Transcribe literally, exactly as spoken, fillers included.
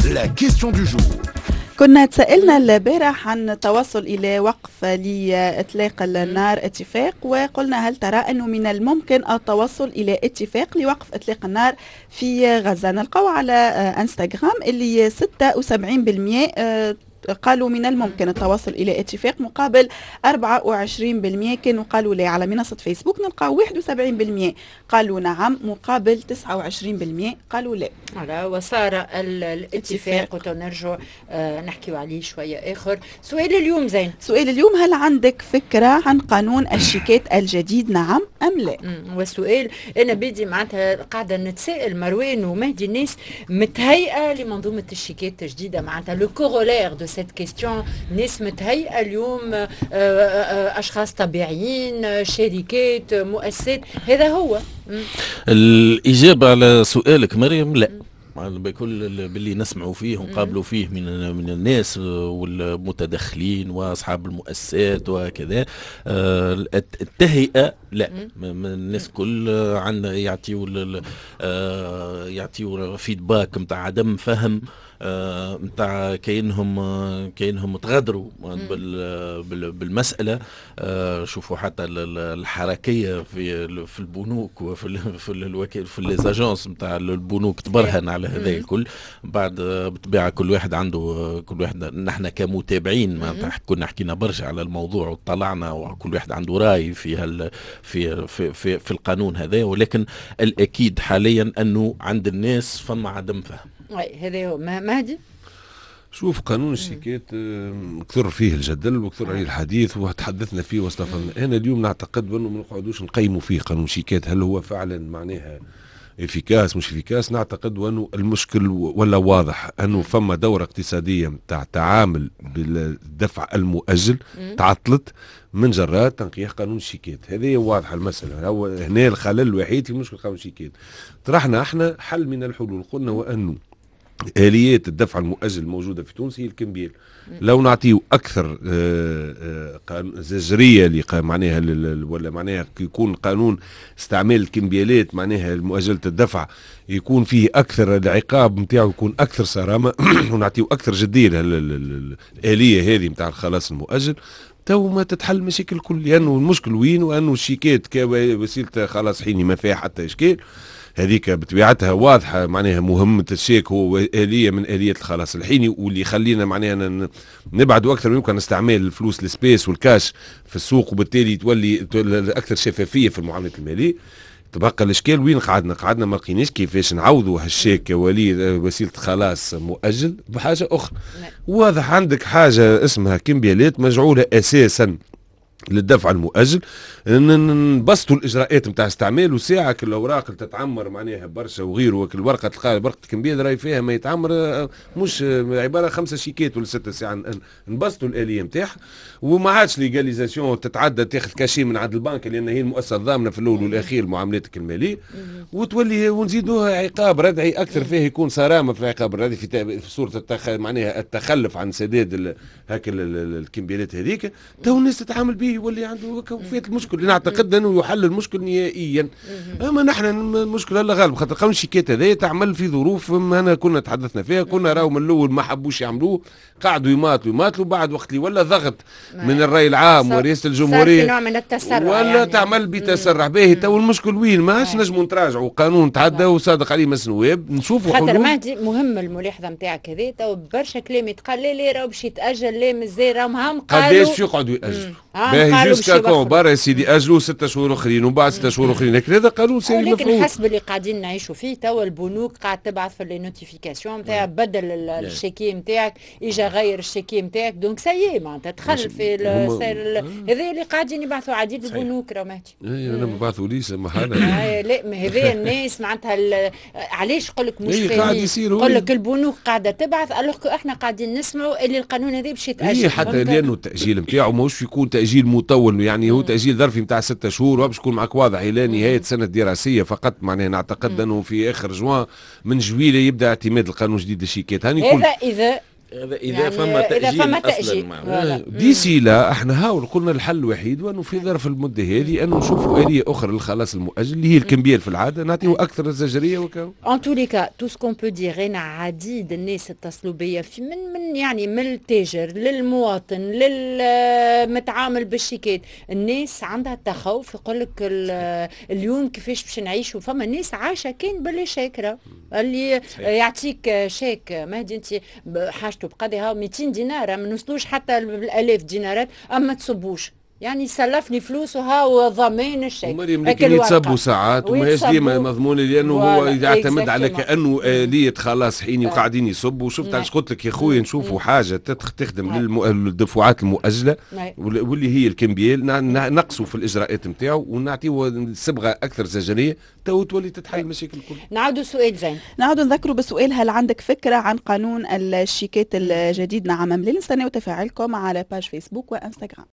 La question du jour. كنا تسألنا البارح عن التوصل إلى وقف لإطلاق النار اتفاق، وقلنا هل ترى أنه من الممكن التوصل إلى اتفاق لوقف إطلاق النار في غزة؟ نلقاو على انستغرام اللي ستة وسبعين بالمئة قالوا من الممكن التوصل إلى اتفاق مقابل أربعة وعشرين بالمئة كانوا قالوا لا. على منصة فيسبوك نلقاو واحد وسبعين بالمئة قالوا نعم مقابل تسعة وعشرين بالمئة قالوا لا. على وصار الاتفاق وتنرجع آه نحكي عليه شوية آخر. سؤال اليوم زين، سؤال اليوم هل عندك فكرة عن قانون الشيكات الجديد نعم أم لا؟ والسؤال أنا بدي معناتها قاعدة نتساءل مروان ومهدي، الناس متهيئة لمنظومة الشيكات الجديدة، معناتها لو كورولير دو سيت كيستيون، ناس متهيئة اليوم أشخاص طبيعيين شركات مؤسسات، هذا هو الإجابة على سؤالك مريم لا. بكل باللي نسمعوا فيه ونقابلوا فيه من من الناس والمتدخلين واصحاب المؤسسات وكذا، التهيئه لا. الناس كل عندنا يعطيوا يعطيوا فيدباك نتاع عدم فهم نتاع كأنهم كأنهم تغادروا بالمسألة. شوفوا حتى الحركية في في البنوك وفي في الوكيل في ليزاجونس نتاع البنوك تبرهن على هذا الكل. بعد بالطبيعة كل واحد عنده كل واحد نحن كمتابعين معناتها كنا حكينا برشا على الموضوع وطلعنا وكل واحد عنده رأي في هال في في في, في القانون هذا، ولكن الأكيد حاليا أنه عند الناس فما عدم فهم. هذا هو مهدي. شوف قانون الشيكات كثر فيه الجدل وكثر عليه الحديث وتحدثنا فيه واستفدنا. انا اليوم نعتقد بانه ما نقعدوش نقيموا فيه قانون الشيكات هل هو فعلا معناها افيكاس مش افيكاس. نعتقد وانه المشكل ولا واضح انه فما دوره اقتصاديه نتاع تعامل بالدفع المؤجل تعطلت من جراء تنقيح قانون الشيكات. هذه واضحه المساله. هو هنا الخلل الوحيد في مشكل قانون الشيكات. طرحنا احنا حل من الحلول، قلنا وانه آليات الدفع المؤجل الموجودة في تونس هي الكمبيال. لو نعطيه أكثر زجرية معناها ولا معناها يكون قانون استعمال الكمبيالات معناها مؤجلة الدفع يكون فيه أكثر العقاب متاعه يكون أكثر صرامة ونعطيه أكثر جدية الآلية هذه متاع الخلاص المؤجل، تو ما تتحل مشاكل الكل. لأنه المشكل وين؟ وأنه الشيكات كوسيلة خلاص حيني ما فيها حتى إشكال، هذيك بطبيعتها واضحة معناها مهمة الشيك هو آلية من آليات الخلاص الحيني، واللي يخلينا معناها نبعدوا أكثر يمكن عن استعمال الفلوس السبيس والكاش في السوق، وبالتالي تولي أكثر شفافية في المعاملات المالية. تبقى الاشكال وين قعدنا قعدنا ما لقيناش كيفاش نعوضوا هالشيك ولي وسيله خلاص مؤجل بحاجه اخرى. واضح عندك حاجه اسمها كمبيالات مجعوله اساسا للدفع المؤجل، نبسطوا الاجراءات نتاع استعمال وساعه كل الاوراق اللي تتعمر معناها برشا وغيره، وكل ورقه تلقى ورقه كمبيال راي فيها ما يتعمر مش عباره خمسه شيكات ولا سته ساعه. نبسطوا الاليه نتاعها وما عادش ليغاليزاسيون تتعدى تاخذ كاشي من عند البنك لان هي المؤسسه الضامنه في الاول والاخير معاملاتك الماليه، وتولي ونزيدوها عقاب ردعي اكثر فيه يكون صرامه في العقاب الردعي في, في صوره التخ... معناها التخلف عن سداد هكا الكمبيالات هذيك، تو الناس تتعامل به يولي عنده وفيت المشكل. نعتقد انه يحل المشكل نهائيا. اما نحن المشكله لا غالب خاطر قانون الشيكات هذا تعمل في ظروف انا كنا تحدثنا فيها، كنا راهو من الاول ما حبوش يعملوه، قعدوا يماطلوا يماطلوا بعد وقت اللي ولا ضغط من الراي العام ورئاسه الجمهوريه نوع من التسرع ولا يعني. تعمل بتسرع به. تو المشكل وين؟ ما عادش نجموا نتراجعوا قانون تعدى وصادق عليه مس نواب نشوفوا حلول. خاطر مهدي مهم الملاحظه نتاعك هذه. تو برشا كلام يتقال لا لا راهو باش يتاجل لا مازال راهم هم قالوا قداش يقعدوا ياجلوا باهي جوسكا كون برا سيدي اجلوا ستة شهور اخرين وبعد ستة شهور اخرين. هذا قانون سيري مفروض. لكن حسب اللي قاعدين نعيشوا فيه تو البنوك قاعد تبعث في لي نوتيفيكاسيون نتاع بدل الشيكي نتاعك اجا غير الشيكي نتاعك دونك سي معناتها دخل في هذا اللي قاعدين يبعثوا عديد البنوك راه مهدي. اي انا ما بعثوليش ما حاجه لا ما هذا الناس معناتها علاش نقول لك مش فاهمين نقول لك البنوك قاعده تبعث الوغ احنا قاعدين نسمعوا اللي القانون هذا باش يتاجل. اي حتى لانه التاجيل نتاعو ماهوش يكون تاجيل مطول، يعني هو تاجيل ظرفي نتاع ستة شهور وباش يكون معك واضح الى نهايه سنه دراسيه فقط. معناها نعتقد انه في اخر جوان من جويله يبدا اعتماد القانون الجديد الشيكات. هاني هذا اذا اذا يعني فما إذا تاجيل فما اصلا تأجيل. مع- فوالا. ديسي لا احنا هاول قلنا الحل الوحيد وانه في ظرف المده هذه انه نشوفوا اليه اخرى للخلاص المؤجل اللي هي الكمبيال في العاده نعطيه اكثر زجريه وكا ان تو لي كا تو سكون بو دير انا عديد الناس اتصلوا بيا في من من يعني من التاجر للمواطن للمتعامل بالشيكات. الناس عندها التخوف يقول لك اليوم كيفاش باش نعيشوا. فما ناس عايشه كان باللي شاكره اللي يعطيك شيك مهدي انت حاجته بقدرها مئتين دينار ما نوصلوش حتى بالالاف دينارات اما تصبوش يعني سلفني فلوس وها ضامن الشيء. مريم لكن يتصبوا ساعات وماهيش ديما مضمون لانه هو يعتمد على كانه آلية خلاص حين وقاعدين يصبوا. وشفت علاش قلت لك يا خويا نشوفوا حاجه تخدم للدفعات المؤجله واللي هي الكمبيال نقصوا في الاجراءات نتاعو ونعطيو صبغه اكثر زجريه تو تولي تتحل المشاكل الكل. نعاودوا سؤال زين. نعاودوا نذكروا بسؤال هل عندك فكره عن قانون الشيكات الجديد؟ نعم ام لا؟ نستناو تفاعلكم على باج فيسبوك وانستغرام.